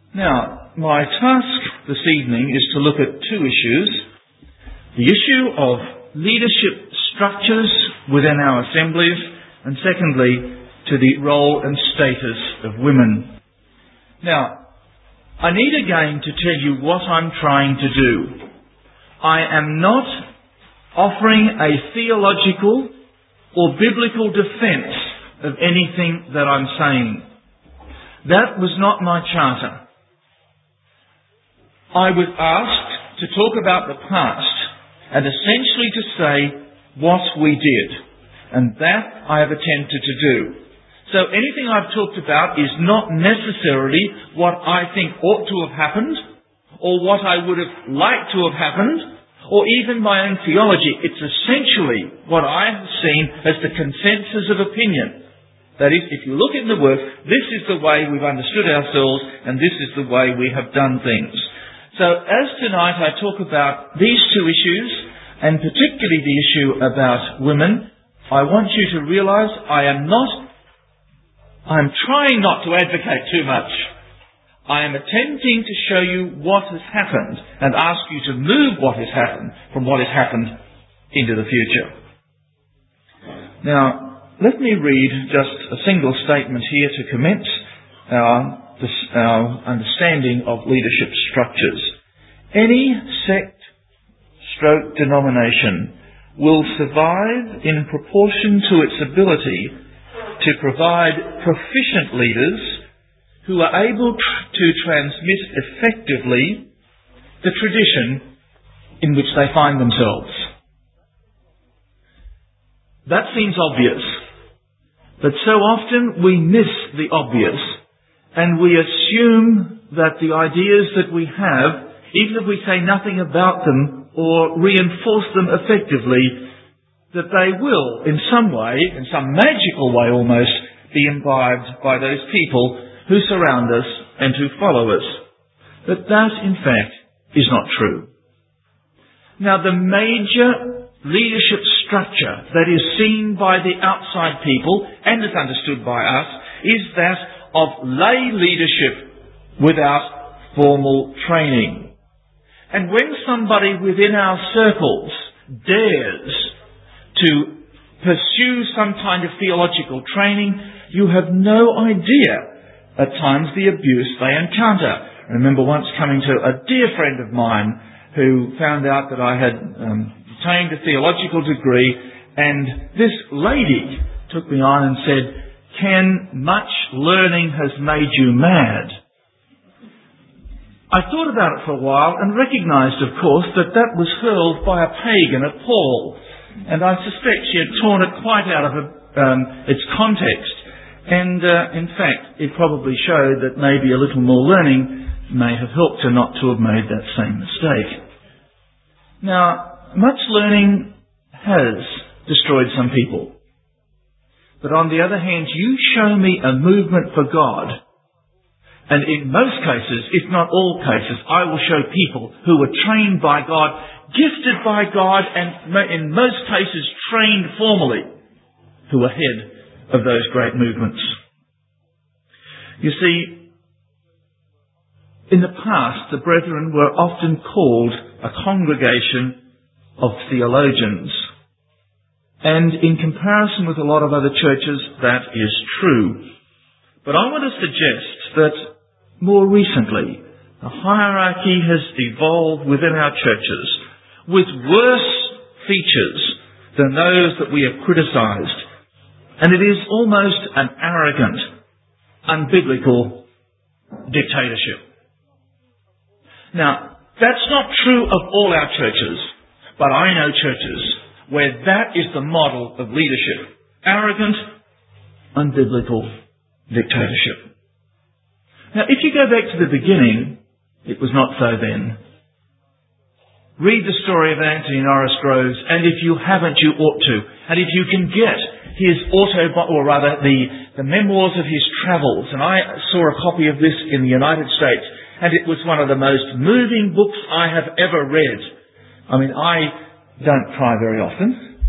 Now, my task this evening is to look at two issues. The issue of leadership structures within our assemblies, and secondly, to the role and status of women. Now, I need again to tell you what I'm trying to do. I am not offering a theological or biblical defence of anything that I'm saying. That was not my charter. I was asked to talk about the past and essentially to say what we did. And that I have attempted to do. So anything I've talked about is not necessarily what I think ought to have happened, or what I would have liked to have happened, or even my own theology. It's essentially what I have seen as the consensus of opinion. That is, if you look in the Word, this is the way we've understood ourselves, and this is the way we have done things. So as tonight I talk about these two issues, and particularly the issue about women, I want you to realise I'm trying not to advocate too much. I am attempting to show you what has happened and ask you to move what has happened from what has happened into the future. Now, let me read just a single statement here to commence our understanding of leadership structures. Any sect / denomination will survive in proportion to its ability to provide proficient leaders who are able to transmit effectively the tradition in which they find themselves. That seems obvious, but so often we miss the obvious, and we assume that the ideas that we have, even if we say nothing about them or reinforce them effectively, that they will, in some way, in some magical way almost, be imbibed by those people who surround us and who follow us. But that, in fact, is not true. Now, the major leadership structure that is seen by the outside people and is understood by us is that of lay leadership without formal training. And when somebody within our circles dares to pursue some kind of theological training, you have no idea at times the abuse they encounter. I remember once coming to a dear friend of mine who found out that I had obtained a theological degree, and this lady took me on and said, "Ken, much learning has made you mad." I thought about it for a while and recognised, of course, that that was hurled by a pagan at Paul. And I suspect she had torn it quite out of its context. And in fact, it probably showed that maybe a little more learning may have helped her not to have made that same mistake. Now, much learning has destroyed some people. But on the other hand, you show me a movement for God, and in most cases, if not all cases, I will show people who were trained by God, gifted by God, and in most cases trained formally, who were head of those great movements. You see, in the past, the brethren were often called a congregation of theologians. And in comparison with a lot of other churches, that is true. But I want to suggest that more recently, the hierarchy has evolved within our churches with worse features than those that we have criticised. And it is almost an arrogant, unbiblical dictatorship. Now, that's not true of all our churches, but I know churches where that is the model of leadership. Arrogant, unbiblical dictatorship. Now, if you go back to the beginning, it was not so then. Read the story of Anthony Norris Groves, and if you haven't, you ought to. And if you can get his the memoirs of his travels, and I saw a copy of this in the United States, and it was one of the most moving books I have ever read. I mean, I don't cry very often.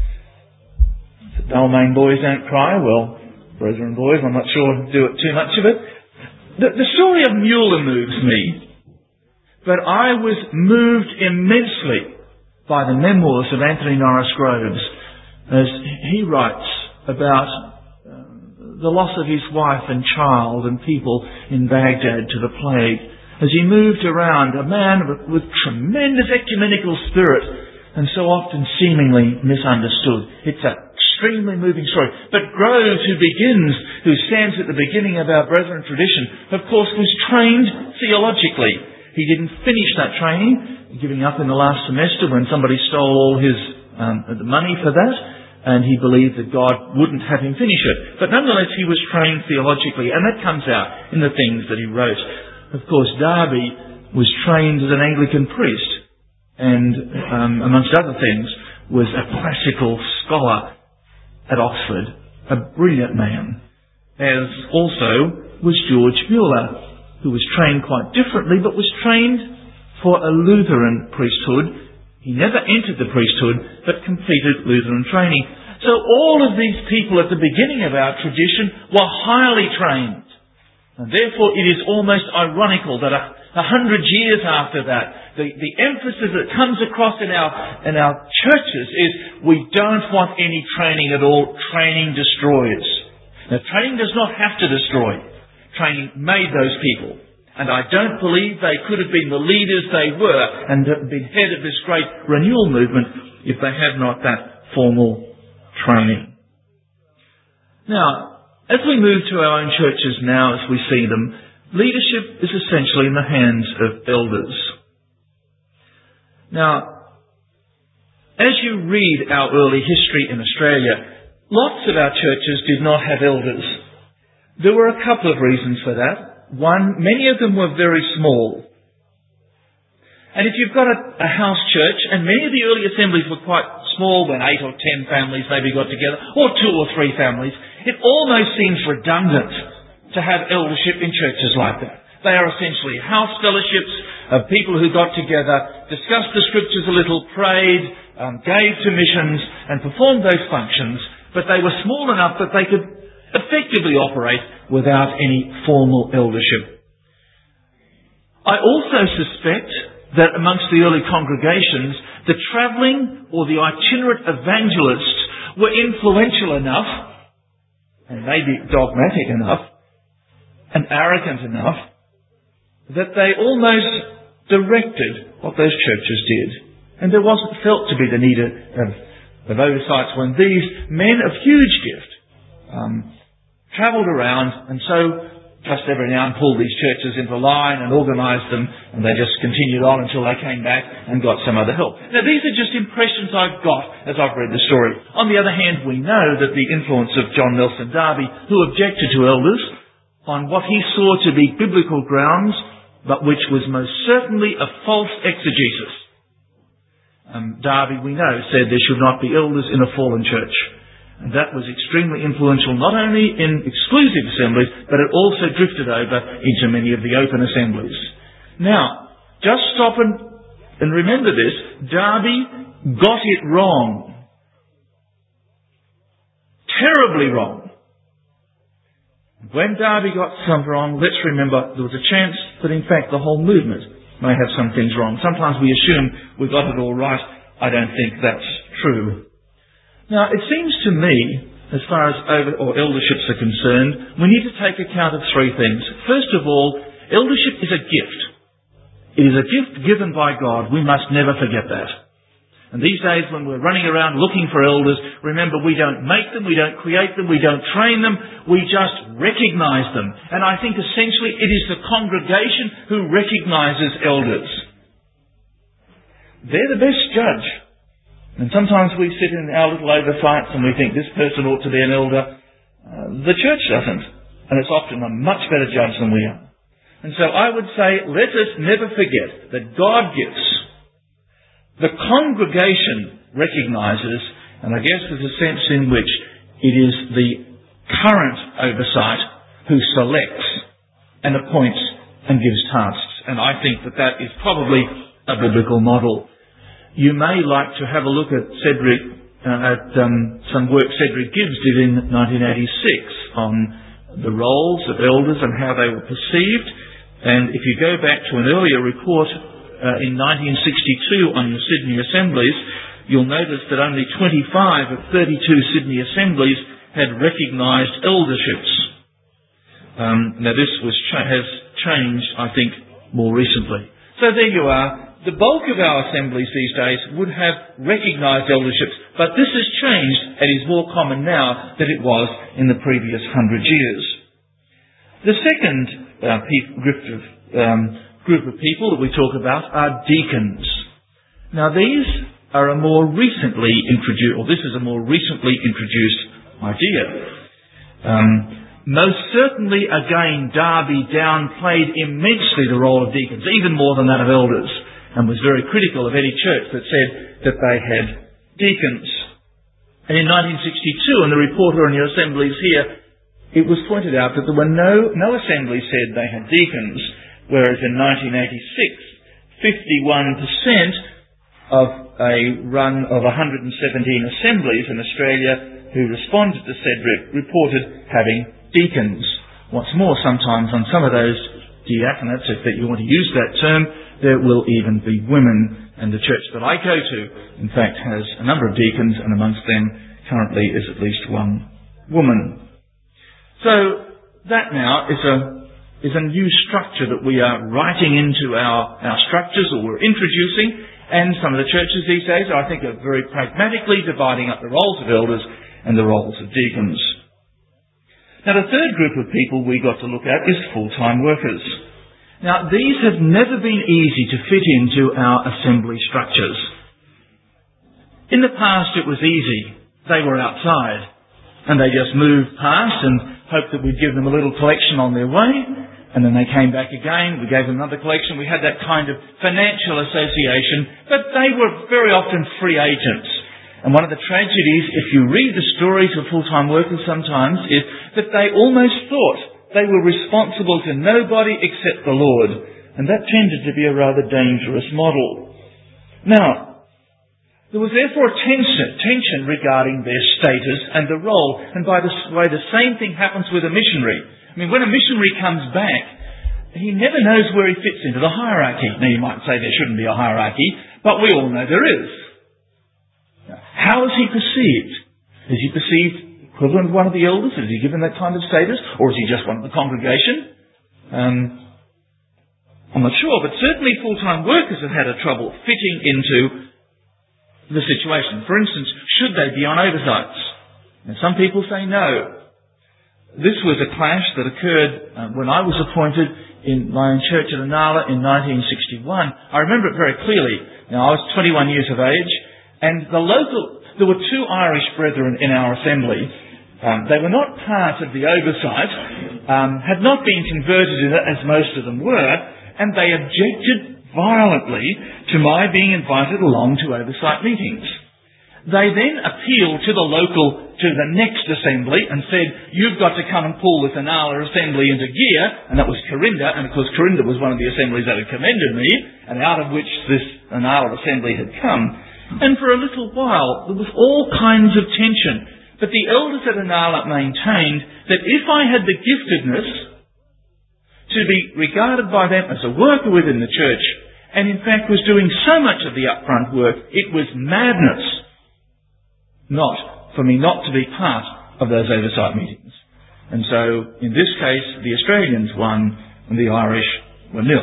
The Balmain boys don't cry. Well, brethren boys, I'm not sure do it too much of it. The story of Mueller moves me, but I was moved immensely by the memoirs of Anthony Norris Groves as he writes about the loss of his wife and child and people in Baghdad to the plague. As he moved around, a man with tremendous ecumenical spirit and so often seemingly misunderstood. It's an extremely moving story. But Groves, who stands at the beginning of our Brethren tradition, of course was trained theologically. He didn't finish that training, giving up in the last semester when somebody stole all his the money for that, and he believed that God wouldn't have him finish it. But nonetheless, he was trained theologically, and that comes out in the things that he wrote. Of course, Darby was trained as an Anglican priest, and amongst other things, was a classical scholar at Oxford, a brilliant man, as also was George Mueller, who was trained quite differently, but was trained for a Lutheran priesthood. He never entered the priesthood, but completed Lutheran training. So all of these people at the beginning of our tradition were highly trained. And therefore it is almost ironical that 100 years after that, the emphasis that comes across in our churches is we don't want any training at all. Training destroys. Now training does not have to destroy. Training made those people. And I don't believe they could have been the leaders they were and been head of this great renewal movement if they had not that formal training. Now, as we move to our own churches now, as we see them, leadership is essentially in the hands of elders. Now, as you read our early history in Australia, lots of our churches did not have elders. There were a couple of reasons for that. One, many of them were very small. And if you've got a house church, and many of the early assemblies were quite small, when 8 or 10 families maybe got together, or 2 or 3 families, it almost seems redundant to have eldership in churches like that. They are essentially house fellowships of people who got together, discussed the scriptures a little, prayed, gave to missions, and performed those functions, but they were small enough that they could effectively operate without any formal eldership. I also suspect that amongst the early congregations, the travelling or the itinerant evangelists were influential enough, and maybe dogmatic enough, and arrogant enough, that they almost directed what those churches did. And there wasn't felt to be the need of oversights when these men of huge gift travelled around and so just every now and pulled these churches into line and organised them, and they just continued on until they came back and got some other help. Now these are just impressions I've got as I've read the story. On the other hand, we know that the influence of John Nelson Darby, who objected to elders on what he saw to be biblical grounds, but which was most certainly a false exegesis. Darby, we know, said there should not be elders in a fallen church. And that was extremely influential, not only in exclusive assemblies, but it also drifted over into many of the open assemblies. Now, just stop and remember this. Darby got it wrong. Terribly wrong. When Darby got something wrong, let's remember there was a chance that in fact the whole movement may have some things wrong. Sometimes we assume we got it all right. I don't think that's true. Now, it seems to me, as far as elderships are concerned, we need to take account of 3 things. First of all, eldership is a gift. It is a gift given by God. We must never forget that. And these days when we're running around looking for elders, remember we don't make them, we don't create them, we don't train them, we just recognise them. And I think essentially it is the congregation who recognises elders. They're the best judge. And sometimes we sit in our little oversights and we think this person ought to be an elder. The church doesn't. And it's often a much better judge than we are. And so I would say, let us never forget that God gives. The congregation recognises, and I guess there's a sense in which it is the current oversight who selects and appoints and gives tasks. And I think that that is probably a biblical model. You may like to have a look at some work Cedric Gibbs did in 1986 on the roles of elders and how they were perceived. And if you go back to an earlier report in 1962 on your Sydney assemblies, you'll notice that only 25 of 32 Sydney assemblies had recognised elderships. Now this has changed, I think, more recently. So there you are. The bulk of our assemblies these days would have recognised elderships, but this has changed and is more common now than it was in the previous 100 years. The second group of people that we talk about are deacons. Now these are a more recently introduced, or this is a more recently introduced idea. Most certainly, again, Darby downplayed immensely the role of deacons, even more than that of elders, and was very critical of any church that said that they had deacons. And in 1962, in the report on your assemblies here, it was pointed out that there were no assembly said they had deacons, whereas in 1986, 51% of a run of 117 assemblies in Australia who responded to said reported having deacons. What's more, sometimes on some of those diaconates, if you want to use that term, there will even be women, and the church that I go to, in fact, has a number of deacons, and amongst them currently is at least one woman. So that now is a new structure that we are writing into our structures, or we're introducing, and some of the churches these days, I think, are very pragmatically dividing up the roles of elders and the roles of deacons. Now the third group of people we got to look at is full-time workers. Now these have never been easy to fit into our assembly structures. In the past it was easy. They were outside and they just moved past and hoped that we'd give them a little collection on their way, and then they came back again, we gave them another collection. We had that kind of financial association, but they were very often free agents. And one of the tragedies, if you read the stories of full-time workers sometimes, is that they almost thought they were responsible to nobody except the Lord. And that tended to be a rather dangerous model. Now, there was therefore a tension regarding their status and the role. And by the way, the same thing happens with a missionary. I mean, when a missionary comes back, he never knows where he fits into the hierarchy. Now, you might say there shouldn't be a hierarchy, but we all know there is. How is he perceived? Is he perceived equivalent to one of the elders? Is he given that kind of status? Or is he just one of the congregation? I'm not sure, but certainly full-time workers have had a trouble fitting into the situation. For instance, should they be on oversights? And some people say no. This was a clash that occurred when I was appointed in my own church at Inala in 1961. I remember it very clearly. Now, I was 21 years of age, and there were two Irish brethren in our assembly. They were not part of the oversight, had not been converted in it, as most of them were, and they objected violently to my being invited along to oversight meetings. They then appealed to the next assembly and said, you've got to come and pull this Inala assembly into gear, and that was Corinda, and of course Corinda was one of the assemblies that had commended me, and out of which this Inala assembly had come. And for a little while, there was all kinds of tension. But the elders at Inala maintained that if I had the giftedness to be regarded by them as a worker within the church, and in fact was doing so much of the upfront work, it was madness for me not to be part of those oversight meetings. And so, in this case, the Australians won and the Irish were nil.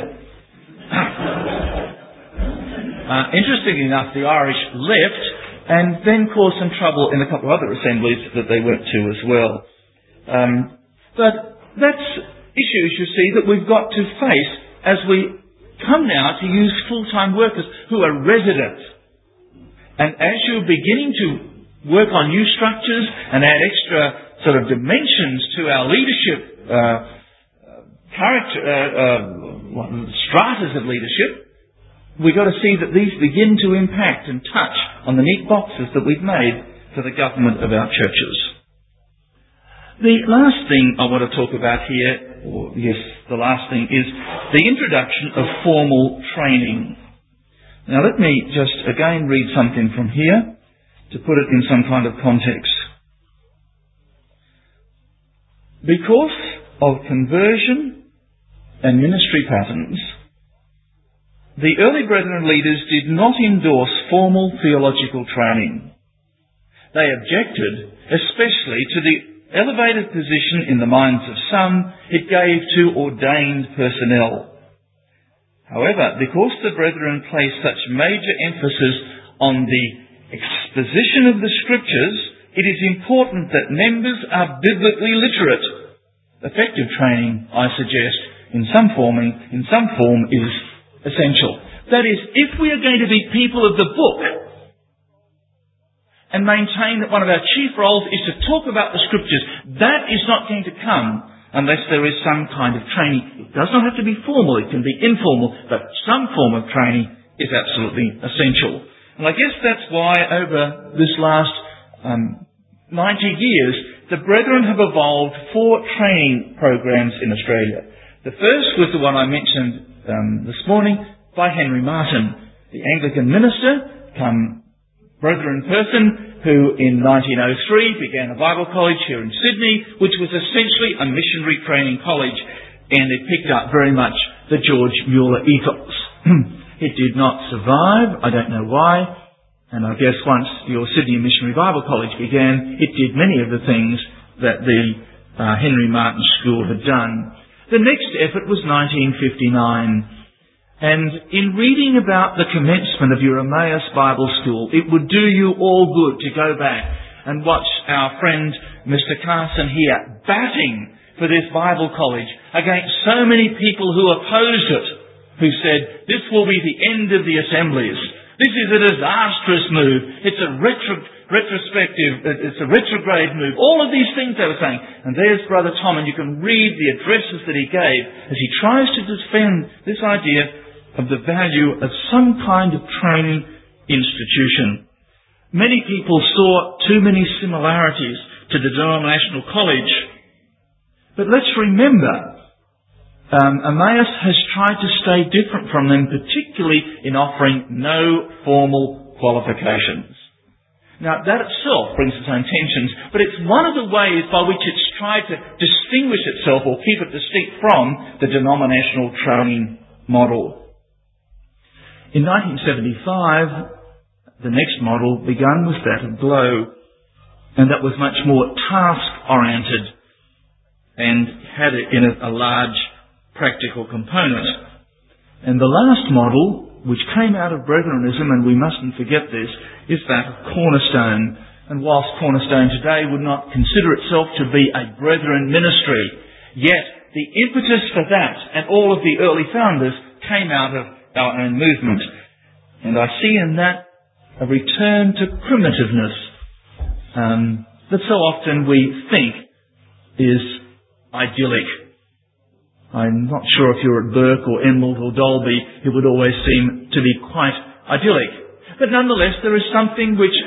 Interestingly enough, the Irish left and then caused some trouble in a couple of other assemblies that they went to as well. But that's issues, you see, that we've got to face as we come now to use full-time workers who are resident. And as you're beginning to work on new structures and add extra sort of dimensions to our leadership stratas of leadership, we've got to see that these begin to impact and touch on the neat boxes that we've made for the government of our churches. The last thing I want to talk about here, the last thing is the introduction of formal training. Now let me just again read something from here to put it in some kind of context. Because of conversion and ministry patterns, the early Brethren leaders did not endorse formal theological training. They objected especially to the elevated position in the minds of some it gave to ordained personnel. However, because the Brethren placed such major emphasis on the exposition of the Scriptures, it is important that members are biblically literate. Effective training, I suggest, in some form is essential. That is, if we are going to be people of the book and maintain that one of our chief roles is to talk about the Scriptures, that is not going to come unless there is some kind of training. It does not have to be formal, it can be informal, but some form of training is absolutely essential. And I guess that's why over this last 90 years, the Brethren have evolved 4 training programs in Australia. The first was the one I mentioned this morning by Henry Martin, the Anglican minister, come Brethren person, who in 1903 began a Bible college here in Sydney, which was essentially a missionary training college, and it picked up very much the George Mueller ethos. It did not survive, I don't know why, and I guess once your Sydney Missionary Bible College began, it did many of the things that the Henry Martin School had done. The next effort was 1959. And in reading about the commencement of your Emmaus Bible School, it would do you all good to go back and watch our friend Mr. Carson here batting for this Bible college against so many people who opposed it, who said, this will be the end of the assemblies. This is a disastrous move. It's a retrograde move. All of these things they were saying. And there's Brother Tom, and you can read the addresses that he gave as he tries to defend this idea of the value of some kind of training institution. Many people saw too many similarities to the denominational college. But let's remember, Emmaus has tried to stay different from them, particularly in offering no formal qualifications. Now, that itself brings its own tensions, but it's one of the ways by which it's tried to distinguish itself or keep it distinct from the denominational training model. In 1975, the next model begun was that of Glow, and that was much more task-oriented and had a large practical component. And the last model, which came out of Brethrenism, and we mustn't forget this, is that of Cornerstone. And whilst Cornerstone today would not consider itself to be a Brethren ministry, yet the impetus for that and all of the early founders came out of our own movement. And I see in that a return to primitiveness that so often we think is idyllic. I'm not sure if you're at Burke or Emerald or Dalby, it would always seem to be quite idyllic. But nonetheless, there is something which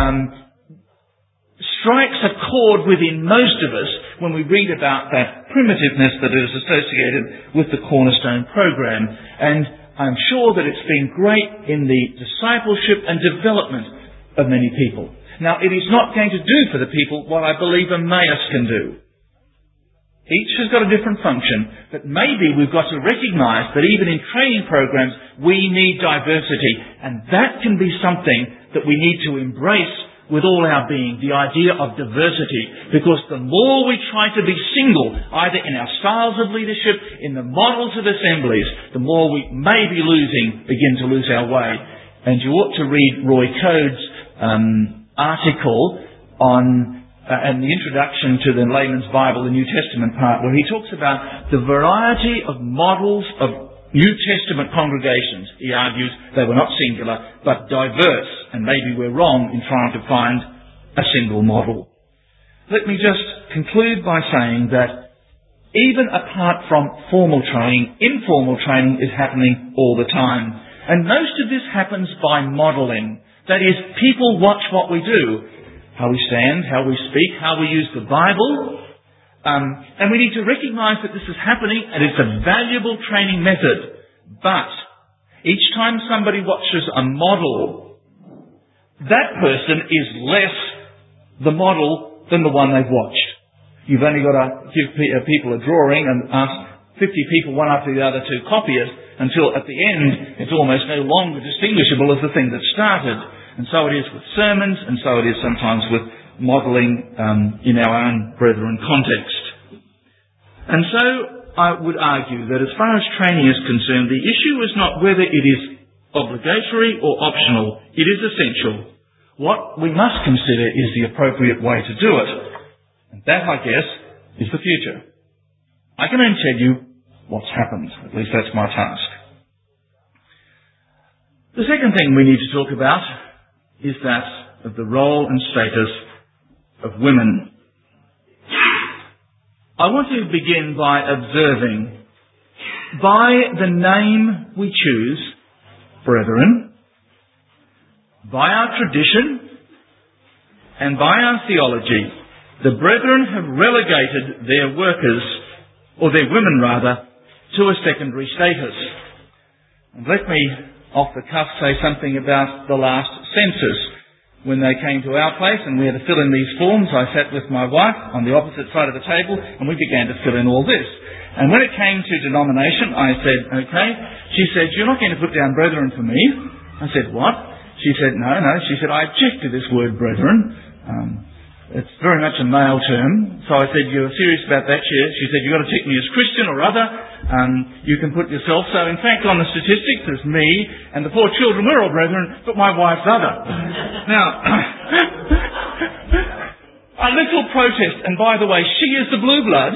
strikes a chord within most of us when we read about that primitiveness that is associated with the Cornerstone program. And I'm sure that it's been great in the discipleship and development of many people. Now, it is not going to do for the people what I believe Emmaus can do. Each has got a different function, but maybe we've got to recognise that even in training programs, we need diversity, and that can be something that we need to embrace with all our being, the idea of diversity, because the more we try to be single, either in our styles of leadership, in the models of assemblies, the more we may be begin to lose our way. And you ought to read Roy Code's article on and the introduction to the Layman's Bible, the New Testament part, where he talks about the variety of models of New Testament congregations. He argues they were not singular, but diverse, and maybe we're wrong in trying to find a single model. Let me just conclude by saying that even apart from formal training, informal training is happening all the time. And most of this happens by modelling. That is, people watch what we do. How we stand, how we speak, how we use the Bible. And we need to recognise that this is happening, and it's a valuable training method. But each time somebody watches a model, that person is less the model than the one they've watched. You've only got to give people a drawing and ask 50 people, one after the other, to copy it until at the end it's almost no longer distinguishable as the thing that started. And so it is with sermons, and so it is sometimes with modelling in our own brethren context. And so I would argue that as far as training is concerned, the issue is not whether it is obligatory or optional. It is essential. What we must consider is the appropriate way to do it. And that, I guess, is the future. I can only tell you what's happened. At least that's my task. The second thing we need to talk about is that of the role and status of women. I want to begin by observing, by the name we choose, brethren, by our tradition, and by our theology, the brethren have relegated their workers, or their women rather, to a secondary status. And let me, off the cuff, say something about the last census. When they came to our place and we had to fill in these forms, I sat with my wife on the opposite side of the table and we began to fill in all this. And when it came to denomination, I said, okay. She said, you're not going to put down brethren for me. I said, what? She said, no. She said, I object to this word brethren. It's very much a male term. So I said, you're serious about that? She said, you've got to take me as Christian or other. You can put yourself. So in fact, on the statistics, there's me and the 4 children. We're all brethren, but my wife's other. Now, a little protest. And by the way, she is the blue blood.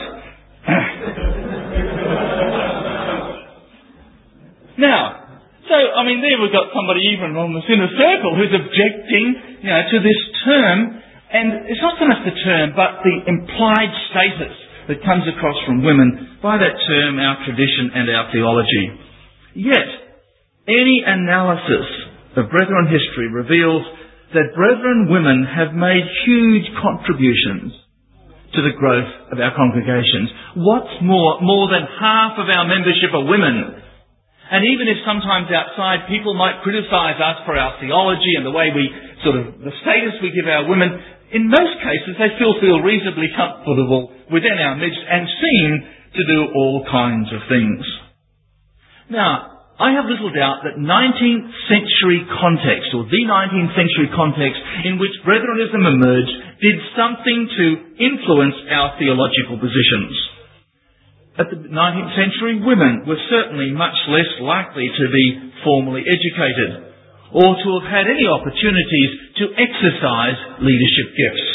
Now, there we've got somebody even on the inner circle who's objecting, to this term. And it's not so much the term, but the implied status that comes across from women by that term, our tradition and our theology. Yet, any analysis of Brethren history reveals that Brethren women have made huge contributions to the growth of our congregations. What's more than half of our membership are women. And even if sometimes outside people might criticise us for our theology and the way the status we give our women, in most cases, they still feel reasonably comfortable within our midst and seem to do all kinds of things. Now, I have little doubt that 19th century context, or the 19th century context in which Brethrenism emerged, did something to influence our theological positions. At the 19th century, women were certainly much less likely to be formally educated, or to have had any opportunities to exercise leadership gifts.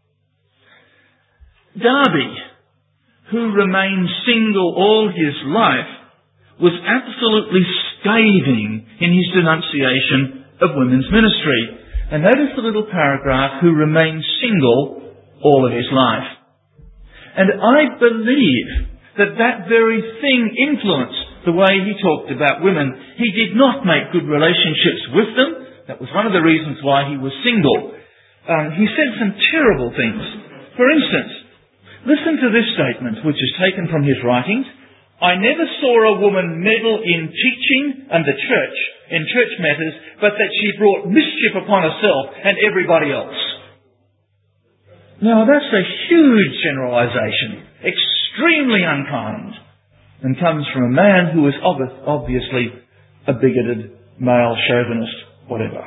Darby, who remained single all his life, was absolutely scathing in his denunciation of women's ministry. And notice the little paragraph, who remained single all of his life. And I believe that very thing influenced the way he talked about women. He did not make good relationships with them. That was one of the reasons why he was single. He said some terrible things. For instance, listen to this statement, which is taken from his writings. I never saw a woman meddle in teaching and the church, in church matters, but that she brought mischief upon herself and everybody else. Now, that's a huge generalisation, extremely unkind, and comes from a man who is obviously a bigoted, male chauvinist, whatever.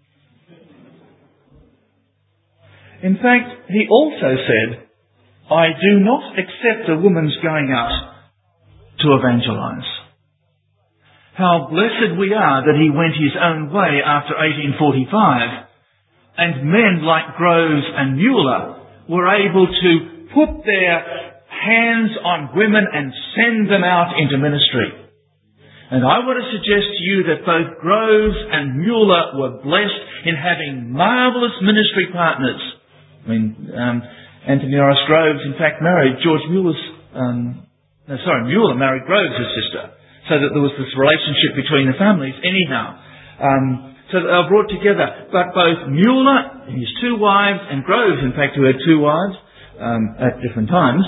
In fact, he also said, I do not accept a woman's going out to evangelise. How blessed we are that he went his own way after 1845, and men like Groves and Mueller were able to put their hands on women and send them out into ministry. And I want to suggest to you that both Groves and Mueller were blessed in having marvellous ministry partners. Anthony Norris Groves, in fact, married George Mueller's... Mueller married Groves' sister, so that there was this relationship between the families anyhow. So that they were brought together. But both Mueller and his 2 wives, and Groves, in fact, who had 2 wives, at different times.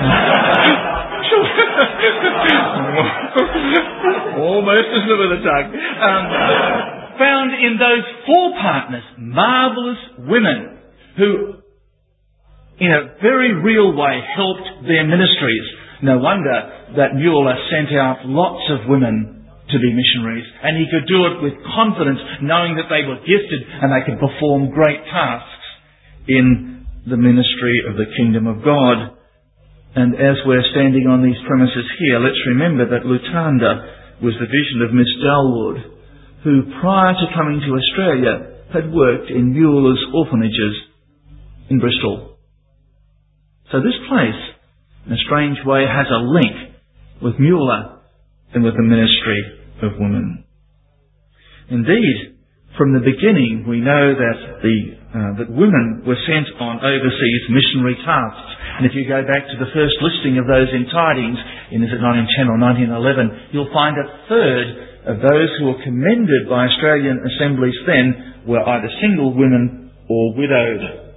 Almost a slip of the tongue. Found in those 4 partners marvellous women who in a very real way helped their ministries. No wonder that Mueller sent out lots of women to be missionaries, and he could do it with confidence, knowing that they were gifted and they could perform great tasks in the ministry of the kingdom of God. And as we're standing on these premises here, let's remember that Lutanda was the vision of Miss Dalwood, who prior to coming to Australia had worked in Mueller's orphanages in Bristol. So this place, in a strange way, has a link with Mueller and with the ministry of women. Indeed, from the beginning, we know that that women were sent on overseas missionary tasks. And if you go back to the first listing of those in Tidings, in 1910 or 1911, you'll find a third of those who were commended by Australian assemblies then were either single women or widowed.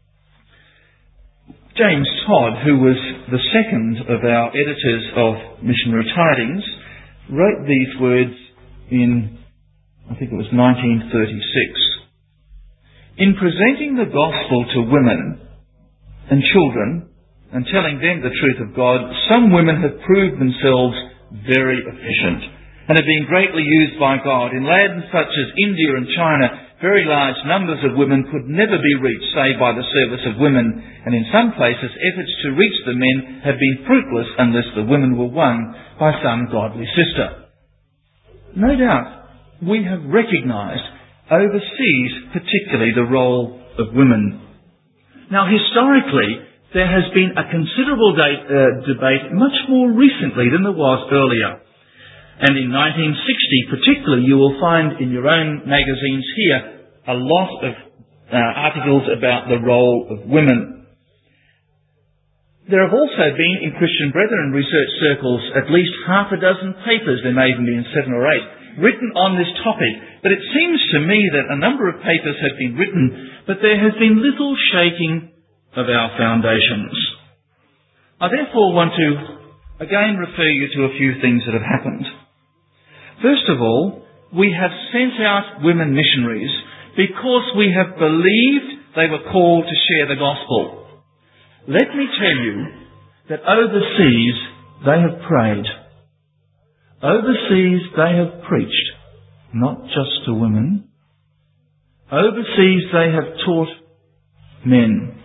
James Todd, who was the second of our editors of Missionary Tidings, wrote these words in, I think it was 1936. In presenting the gospel to women and children and telling them the truth of God, some women have proved themselves very efficient and have been greatly used by God. In lands such as India and China, very large numbers of women could never be reached save by the service of women, and in some places efforts to reach the men have been fruitless unless the women were won by some godly sister. No doubt we have recognised overseas particularly the role of women. Now historically there has been a considerable debate much more recently than there was earlier. And in 1960 particularly, you will find in your own magazines here a lot of articles about the role of women. There have also been in Christian Brethren research circles at least half a dozen papers, there may even be 7 or 8, written on this topic. But it seems to me that a number of papers have been written, but there has been little shaking of our foundations. I therefore want to again refer you to a few things that have happened. First of all, we have sent out women missionaries because we have believed they were called to share the gospel. Let me tell you that overseas they have prayed. Overseas they have preached, not just to women. Overseas they have taught men.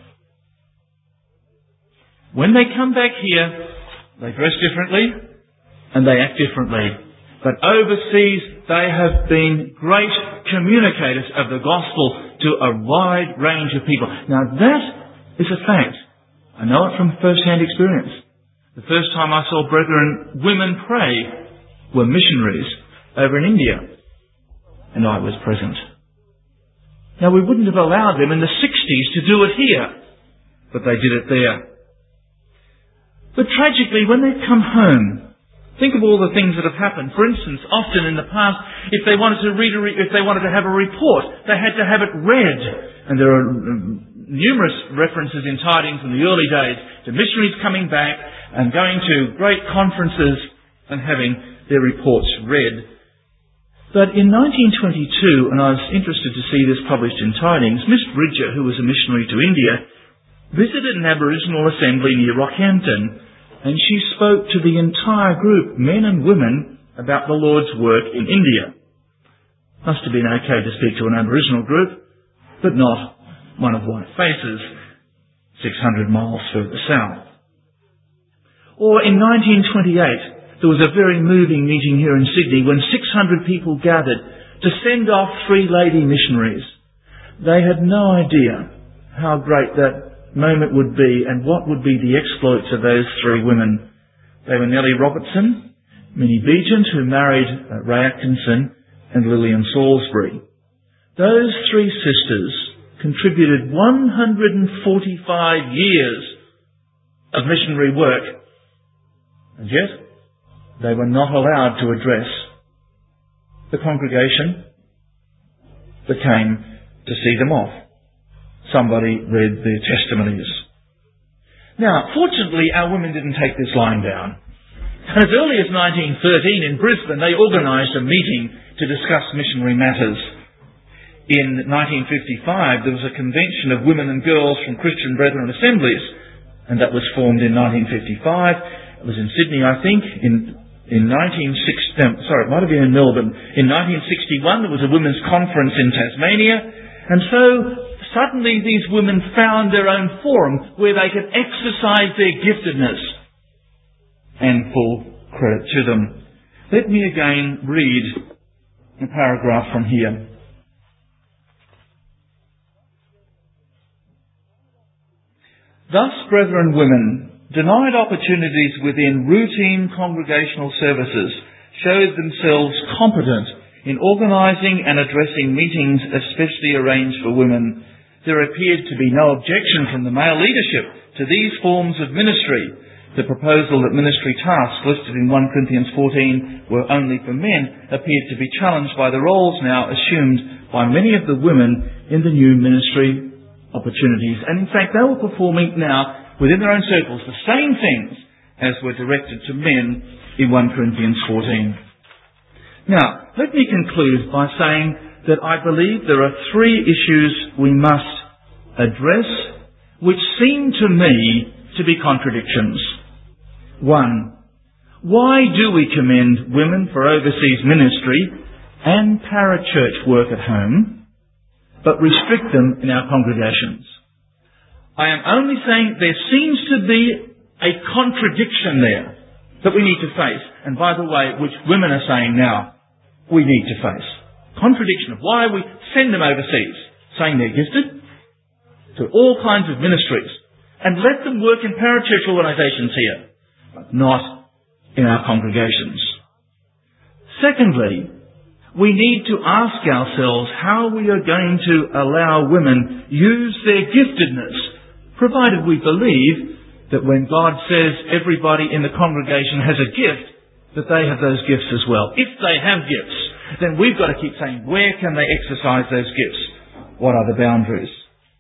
When they come back here, they dress differently and they act differently. But overseas, they have been great communicators of the gospel to a wide range of people. Now that is a fact. I know it from first-hand experience. The first time I saw brethren, women pray, were missionaries over in India. And I was present. Now we wouldn't have allowed them in the 60s to do it here. But they did it there. But tragically, when they've come home, think of all the things that have happened. For instance, often in the past, if they wanted to have a report, they had to have it read. And there are numerous references in Tidings in the early days to missionaries coming back and going to great conferences and having their reports read. But in 1922, and I was interested to see this published in Tidings, Miss Bridger, who was a missionary to India, visited an Aboriginal assembly near Rockhampton, and she spoke to the entire group, men and women, about the Lord's work in India. Must have been okay to speak to an Aboriginal group, but not one of white faces, 600 miles further south. Or in 1928, there was a very moving meeting here in Sydney when 600 people gathered to send off 3 lady missionaries. They had no idea how great that moment would be and what would be the exploits of those 3 women. They were Nellie Robertson, Minnie Begent, who married Ray Atkinson, and Lillian Salisbury. Those 3 sisters contributed 145 years of missionary work, and yet they were not allowed to address the congregation that came to see them off. Somebody read their testimonies. Now, fortunately, our women didn't take this lying down. And as early as 1913 in Brisbane, they organised a meeting to discuss missionary matters. in 1955 there was a convention of women and girls from Christian Brethren assemblies, and that was formed in 1955. It was in Sydney, I think, in 1960, it might have been in Melbourne. In 1961 there was a women's conference in Tasmania, and so suddenly these women found their own forum where they could exercise their giftedness, and full credit to them. Let me again read a paragraph from here. Thus, brethren women, denied opportunities within routine congregational services, showed themselves competent in organising and addressing meetings especially arranged for women. There appeared to be no objection from the male leadership to these forms of ministry. The proposal that ministry tasks listed in 1 Corinthians 14 were only for men appeared to be challenged by the roles now assumed by many of the women in the new ministry opportunities. And in fact, they were performing now within their own circles the same things as were directed to men in 1 Corinthians 14. Now, let me conclude by saying that I believe there are three issues we must address which seem to me to be contradictions. One, why do we commend women for overseas ministry and parachurch work at home, but restrict them in our congregations? I am only saying there seems to be a contradiction there that we need to face, and by the way, which women are saying now we need to face. Contradiction of why we send them overseas, saying they're gifted, to all kinds of ministries, and let them work in parachurch organisations here, but not in our congregations. Secondly, we need to ask ourselves how we are going to allow women use their giftedness, provided we believe that when God says everybody in the congregation has a gift, that they have those gifts as well. If they have gifts, then we've got to keep saying, where can they exercise those gifts? What are the boundaries?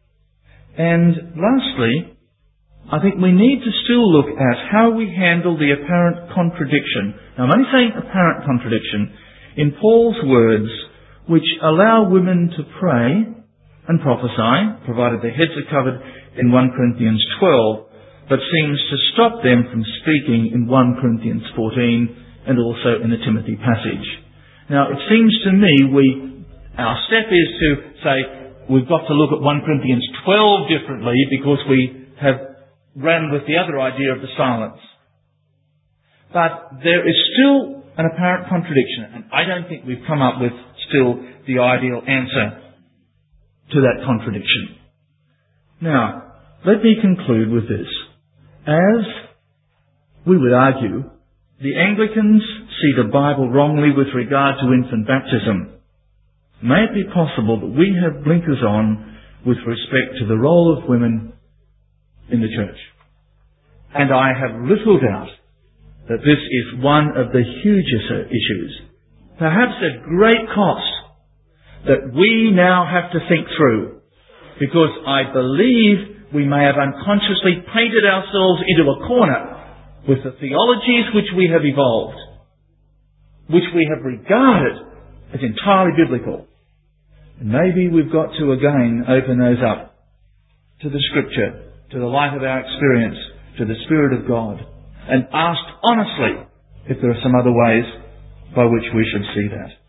And lastly, I think we need to still look at how we handle the apparent contradiction. Now, I'm only saying apparent contradiction in Paul's words, which allow women to pray and prophesy, provided their heads are covered in 1 Corinthians 12, but seems to stop them from speaking in 1 Corinthians 14 and also in the Timothy passage. Now, it seems to me our step is to say we've got to look at 1 Corinthians 12 differently because we have ran with the other idea of the silence. But there is still an apparent contradiction, and I don't think we've come up with still the ideal answer to that contradiction. Now, let me conclude with this. As we would argue, the Anglicans see the Bible wrongly with regard to infant baptism. May it be possible that we have blinkers on with respect to the role of women in the church. And I have little doubt that this is one of the hugest issues, perhaps at great cost, that we now have to think through, because I believe we may have unconsciously painted ourselves into a corner with the theologies which we have evolved, which we have regarded as entirely biblical. And maybe we've got to again open those up to the Scripture, to the light of our experience, to the Spirit of God, and ask honestly if there are some other ways by which we should see that.